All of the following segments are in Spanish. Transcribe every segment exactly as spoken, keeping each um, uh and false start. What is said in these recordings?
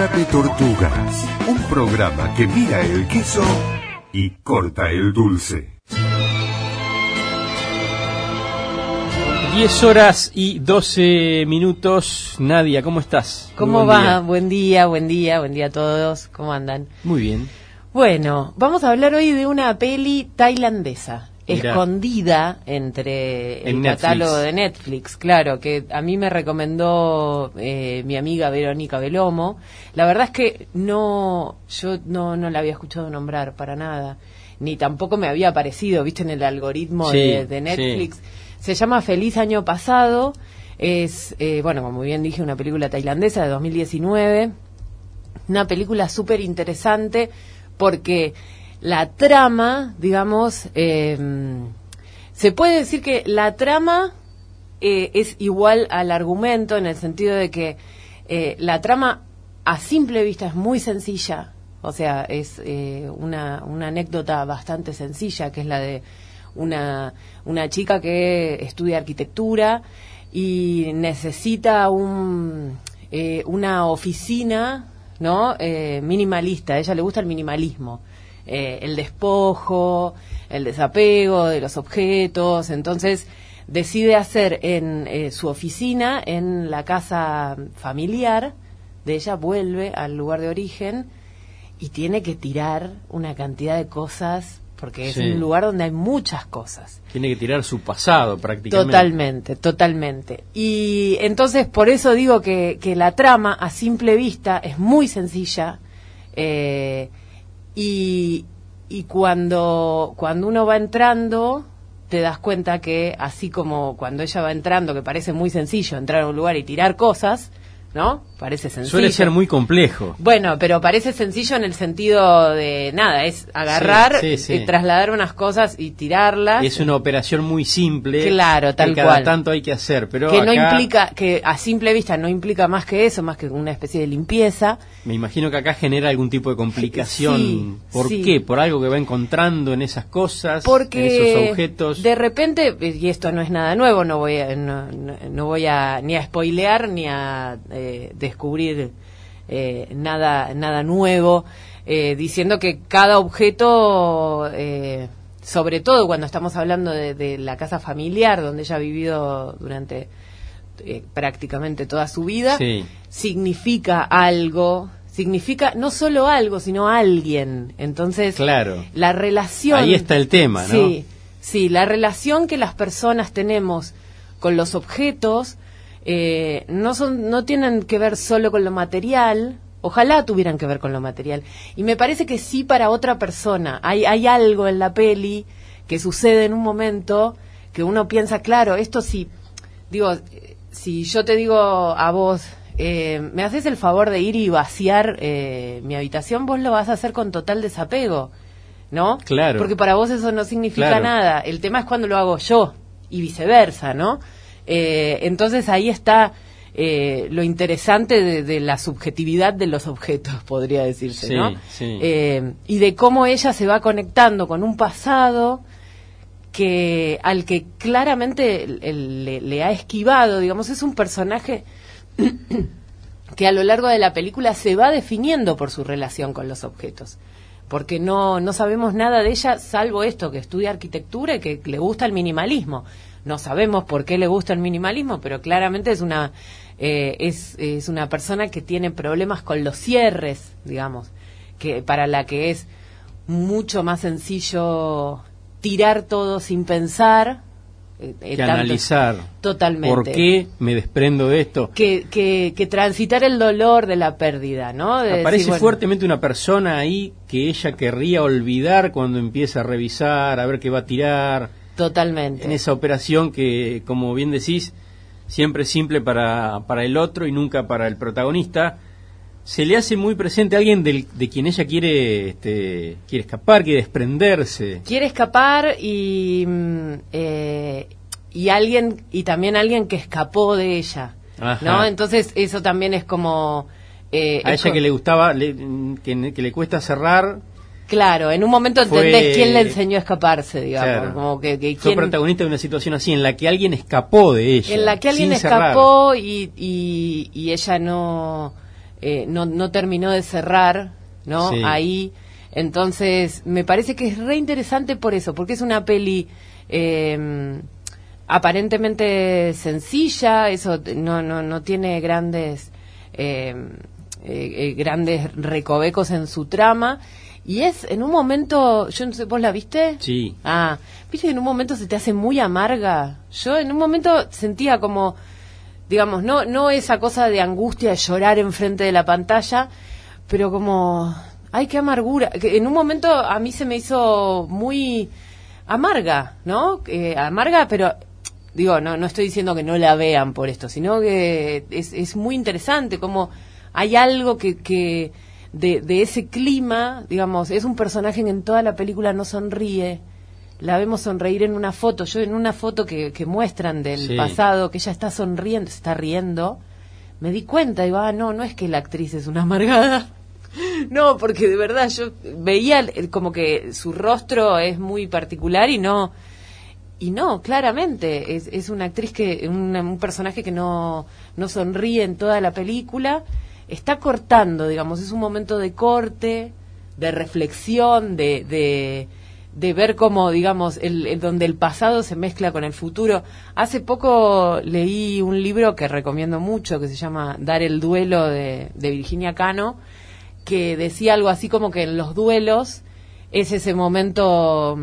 Escape Tortugas, un programa que mira el queso y corta el dulce. diez horas y doce minutos. Nadia, ¿cómo estás? ¿Cómo va? Día. Buen día, buen día, buen día a todos. ¿Cómo andan? Muy bien. Bueno, vamos a hablar hoy de una peli tailandesa, Mirá. escondida entre el Netflix. Catálogo de Netflix, claro, que a mí me recomendó eh, mi amiga Verónica Belomo. La verdad es que no, yo no, no la había escuchado nombrar para nada, ni tampoco me había aparecido, viste, en el algoritmo sí, de, de Netflix. Sí. Se llama Feliz Año Pasado, es, eh, bueno, como bien dije, una película tailandesa de dos mil diecinueve, una película súper interesante porque la trama, digamos, eh, se puede decir que la trama eh, es igual al argumento en el sentido de que eh, la trama a simple vista es muy sencilla, o sea, es eh, una, una anécdota bastante sencilla, que es la de una una chica que estudia arquitectura y necesita un eh, una oficina, ¿no? Eh, minimalista. A ella le gusta el minimalismo, eh, el despojo, el desapego de los objetos. Entonces decide hacer en eh, su oficina en la casa familiar de ella, vuelve al lugar de origen y tiene que tirar una cantidad de cosas porque es sí. un lugar donde hay muchas cosas. Tiene que tirar su pasado prácticamente. Totalmente, totalmente. Y entonces por eso digo que, que la trama a simple vista es muy sencilla eh, y, y cuando, cuando uno va entrando te das cuenta que así como cuando ella va entrando, que parece muy sencillo entrar a un lugar y tirar cosas, ¿no? Parece sencillo. Suele ser muy complejo. Bueno, pero parece sencillo en el sentido de nada, es agarrar, sí, sí, sí. Eh, trasladar unas cosas y tirarlas. Y es una operación muy simple. Claro, tal que cada cual. tanto hay que hacer, pero que acá... no implica, que a simple vista no implica más que eso, más que una especie de limpieza. Me imagino que acá genera algún tipo de complicación. Sí, ¿Por sí. qué? ¿Por algo que va encontrando en esas cosas, Porque en esos objetos? De repente, y esto no es nada nuevo, no voy a, no, no, no voy a ni a spoilear ni a eh, descubrir eh, nada nada nuevo, eh, diciendo que cada objeto, eh, sobre todo cuando estamos hablando de, de la casa familiar donde ella ha vivido durante eh, prácticamente toda su vida, sí. significa algo. Significa no solo algo, sino alguien. Entonces, claro. la relación... Ahí está el tema, ¿no? Sí, sí, la relación que las personas tenemos con los objetos eh, no son, no tienen que ver solo con lo material. Ojalá tuvieran que ver con lo material. Y me parece que sí para otra persona. Hay, hay algo en la peli que sucede en un momento que uno piensa, claro, esto sí... Digo, si yo te digo a vos... Eh, me haces el favor de ir y vaciar eh, mi habitación, vos lo vas a hacer con total desapego, ¿no? Claro. Porque para vos eso no significa claro. nada. El tema es cuando lo hago yo y viceversa, ¿no? Eh, entonces ahí está eh, lo interesante de, de la subjetividad de los objetos, podría decirse, sí, ¿no? Sí. Eh, y de cómo ella se va conectando con un pasado que al que claramente le, le ha esquivado, digamos, es un personaje que a lo largo de la película se va definiendo por su relación con los objetos, porque no no sabemos nada de ella salvo esto, que estudia arquitectura y que le gusta el minimalismo. No sabemos por qué le gusta el minimalismo, pero claramente es una eh, es es una persona que tiene problemas con los cierres, digamos, que para la que es mucho más sencillo tirar todo sin pensar. Eh, que tanto, analizar totalmente por qué me desprendo de esto, que, que, que transitar el dolor de la pérdida, ¿no? De aparece decir, bueno, fuertemente una persona ahí que ella querría olvidar cuando empieza a revisar, a ver qué va a tirar, totalmente en esa operación que, como bien decís, siempre es simple para, para el otro y nunca para el protagonista. Se le hace muy presente a alguien del, de quien ella quiere este, quiere escapar, quiere desprenderse. Quiere escapar y eh, y alguien y también alguien que escapó de ella, Ajá. ¿no? Entonces eso también es como eh, a es ella co- que le gustaba, le, que, que le cuesta cerrar. Claro, en un momento entendés Fue- quién le enseñó a escaparse, digamos, Claro. como que, que Fue quién, protagonista de una situación así en la que alguien escapó de ella. en la que alguien sin cerrar. escapó y, y, y ella no eh, no, no terminó de cerrar, ¿no? Sí. Ahí, entonces me parece que es re interesante por eso, porque es una peli eh, aparentemente sencilla, eso no no no tiene grandes eh, eh, eh, grandes recovecos en su trama. Y es en un momento, yo no sé, ¿vos la viste? Sí. Ah, viste que en un momento se te hace muy amarga. Yo en un momento sentía como, digamos, no no esa cosa de angustia de llorar enfrente de la pantalla, pero como, ay, qué amargura. Que en un momento a mí se me hizo muy amarga, ¿no? Eh, amarga, pero digo, no no estoy diciendo que no la vean por esto, sino que es, es muy interesante, como hay algo que... que De, de ese clima, digamos, es un personaje que en toda la película no sonríe, la vemos sonreír en una foto, yo en una foto que, que muestran del sí. pasado, que ella está sonriendo, se está riendo, me di cuenta, digo, ah, no, no es que la actriz es una amargada, no, porque de verdad yo veía como que su rostro es muy particular y no, y no, claramente, es, es una actriz que, un, un personaje que no, no sonríe en toda la película. Está cortando, digamos, es un momento de corte, de reflexión, de, de, de ver cómo, digamos, el, el, donde el pasado se mezcla con el futuro. Hace poco leí un libro que recomiendo mucho, que se llama Dar el duelo, de, de Virginia Cano, que decía algo así como que en los duelos es ese momento,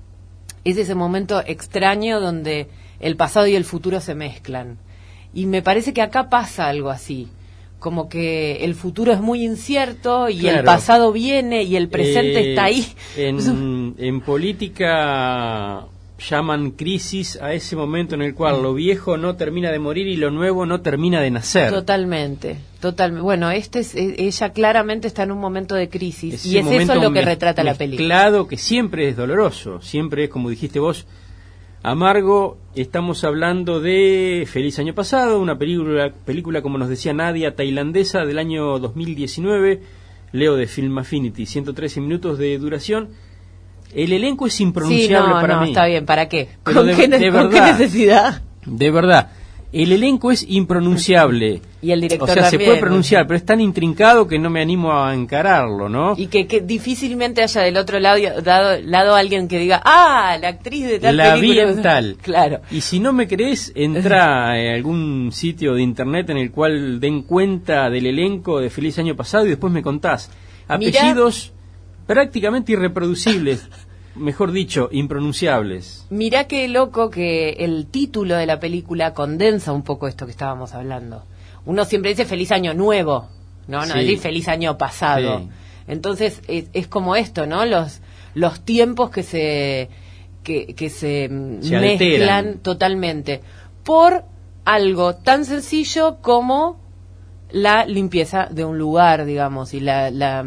es ese momento extraño donde el pasado y el futuro se mezclan. Y me parece que acá pasa algo así. Como que el futuro es muy incierto y claro. El pasado viene y el presente eh, está ahí. En, en política llaman crisis a ese momento en el cual lo viejo no termina de morir y lo nuevo no termina de nacer. Totalmente, totalmente. Bueno, este es, ella claramente está en un momento de crisis ese y es eso lo que retrata la película. Mezclado, que siempre es doloroso, siempre es, como dijiste vos, amargo. Estamos hablando de Feliz Año Pasado, una película, película como nos decía Nadia, tailandesa del año dos mil diecinueve, leo de Film Affinity, ciento trece minutos de duración. El elenco es impronunciable sí, no, para no, mí. Está bien, ¿para qué? Pero ¿Con, de, qué, de ¿con verdad, qué necesidad? De verdad. El elenco es impronunciable. Y el director O sea, también, se puede pronunciar, ¿no? Pero es tan intrincado que no me animo a encararlo, ¿no? Y que, que difícilmente haya del otro lado, dado, lado alguien que diga, ah, la actriz de tal la película. vi en tal. Claro. Y si no me crees, entra a algún sitio de internet en el cual den cuenta del elenco de Feliz Año Pasado y después me contás. Apellidos Mirá, prácticamente irreproducibles. Mejor dicho, impronunciables. Mirá qué loco que el título de la película condensa un poco esto que estábamos hablando. Uno siempre dice feliz año nuevo, no, no, sí. Decir feliz año pasado. Sí. Entonces es, es como esto, ¿no? Los los tiempos que se que, que se, se mezclan alteran. Totalmente por algo tan sencillo como la limpieza de un lugar, digamos, y la, la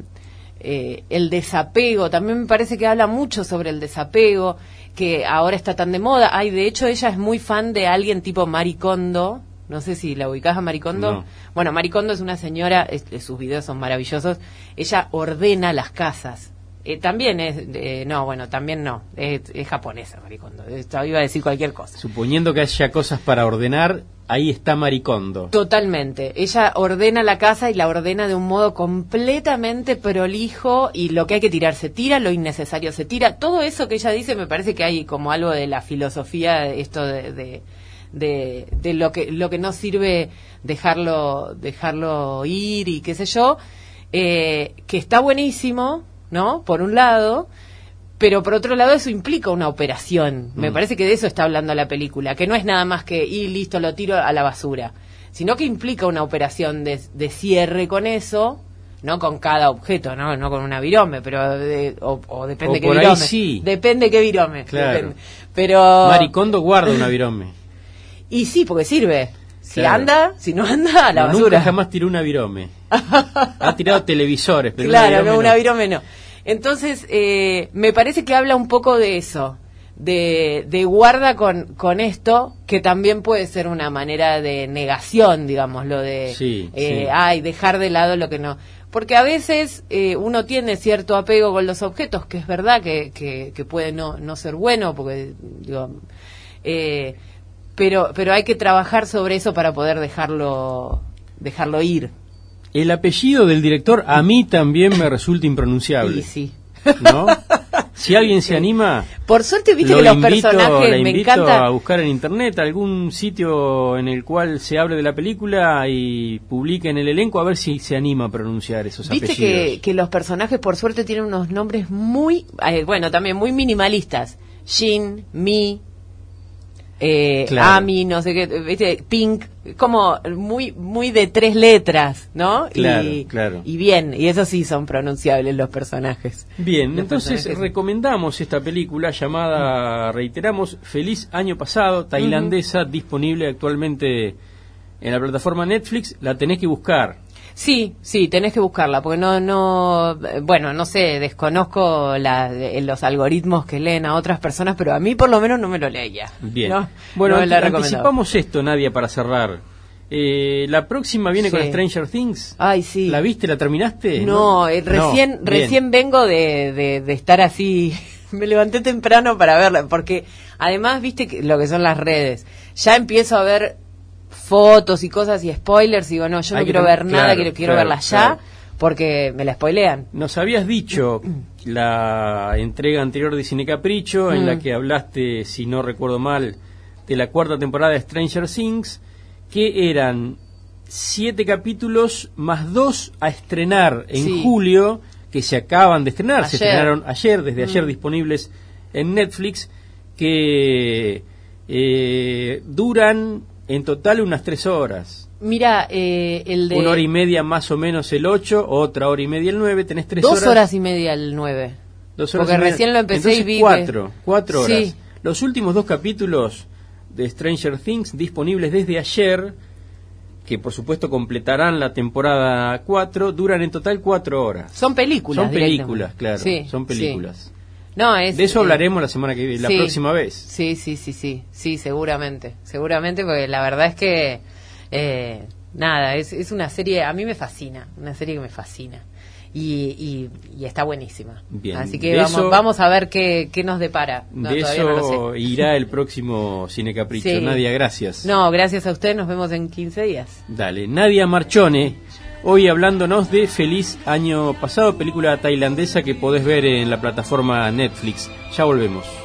Eh, el desapego. También me parece que habla mucho sobre el desapego, que ahora está tan de moda. Ay, de hecho ella es muy fan de alguien tipo Marie Kondo. No sé si la ubicás a Marie Kondo. No. Bueno, Marie Kondo es una señora, es, sus videos son maravillosos. Ella ordena las casas. Eh, también es, eh, no, bueno, también no. Es, es japonesa Marie Kondo. Esto, iba a decir cualquier cosa. Suponiendo que haya cosas para ordenar, ahí está Marie Kondo. Totalmente. Ella ordena la casa y la ordena de un modo completamente prolijo y lo que hay que tirar se tira, lo innecesario se tira. Todo eso que ella dice me parece que hay como algo de la filosofía, esto de, de, de, de lo que lo que no sirve dejarlo dejarlo ir y qué sé yo, eh, que está buenísimo, ¿no? Por un lado. Pero por otro lado eso implica una operación. Me mm. parece que de eso está hablando la película, que no es nada más que, y listo, lo tiro a la basura, sino que implica una operación de, de cierre con eso, no con cada objeto, no no con una virome, pero de, o, o depende o qué por virome. Ahí sí. Depende qué virome. Claro. Depende. Pero Marie Kondo guarda una virome. Y sí, porque sirve. Si claro. anda, si no anda, a la no, basura. Nunca jamás tiró una virome. Ha tirado televisores, pero claro, una virome no, una no. virome no. Entonces, eh, me parece que habla un poco de eso, de, de guarda con, con esto, que también puede ser una manera de negación, digamos, lo de, sí, eh, sí. ay, dejar de lado lo que no. Porque a veces eh, uno tiene cierto apego con los objetos, que es verdad que, que, que puede no, no ser bueno, porque, digo, eh, pero, pero hay que trabajar sobre eso para poder dejarlo, dejarlo ir. El apellido del director a mí también me resulta impronunciable. Sí, sí. ¿No? Si alguien se anima, por suerte viste que los invito, personajes la me invito encanta a buscar en internet algún sitio en el cual se hable de la película y publique en el elenco a ver si se anima a pronunciar esos viste apellidos. que, que los personajes por suerte tienen unos nombres muy eh, bueno, también muy minimalistas. Jin, Mi, eh, claro. Ami, no sé qué, viste, Pink, como muy muy de tres letras, ¿no? Claro, y, claro. Y bien, y eso sí son pronunciables los personajes. Bien, los entonces personajes. recomendamos esta película llamada, reiteramos, Feliz Año Pasado, tailandesa, uh-huh. disponible actualmente en la plataforma Netflix. La tenés que buscar. Sí, sí, tenés que buscarla, porque no, no, bueno, no sé, desconozco la, los algoritmos que leen a otras personas, pero a mí por lo menos no me lo leía. Bien. ¿No? Bueno, no ant- la anticipamos esto, Nadia, para cerrar. Eh, la próxima viene sí. con Stranger Things. Ay, sí. ¿La viste? ¿La terminaste? No, no eh, recién, no. recién vengo de, de, de estar así. Me levanté temprano para verla, porque además, viste que lo que son las redes. Ya empiezo a ver fotos y cosas y spoilers y digo, no, yo no Hay quiero que, ver nada, claro, quiero, quiero claro, verla ya, claro. porque me la spoilean. Nos habías dicho la entrega anterior de Cine Capricho, mm. en la que hablaste, si no recuerdo mal, de la cuarta temporada de Stranger Things, que eran siete capítulos más dos a estrenar en sí. julio, que se acaban de estrenar, ayer. se estrenaron ayer, desde mm. ayer disponibles en Netflix, que eh, duran en total unas tres horas. Mira, eh, el de... Una hora y media más o menos el ocho, otra hora y media el nueve, tenés tres dos horas. Dos horas y media el nueve. Dos horas Porque y media. recién lo empecé Entonces, y vi cuatro, que... cuatro horas. Sí. Los últimos dos capítulos de Stranger Things disponibles desde ayer, que por supuesto completarán la temporada cuatro, duran en total cuatro horas. Son películas. Son películas, claro, sí, son películas. Sí. No, es, de eso eh, hablaremos la semana que viene, la sí, próxima vez. Sí, sí, sí, sí, sí, seguramente, seguramente, porque la verdad es que eh, nada, es, es una serie, a mí me fascina, una serie que me fascina y, y, y está buenísima. Bien, así que de vamos, eso, vamos a ver qué, qué nos depara. No, de eso no lo sé. irá el próximo Cine Capricho. Sí. Nadia, gracias. No, gracias a usted, nos vemos en quince días. Dale, Nadia Marchone, hoy hablándonos de Feliz Año Pasado, película tailandesa que podés ver en la plataforma Netflix. Ya volvemos.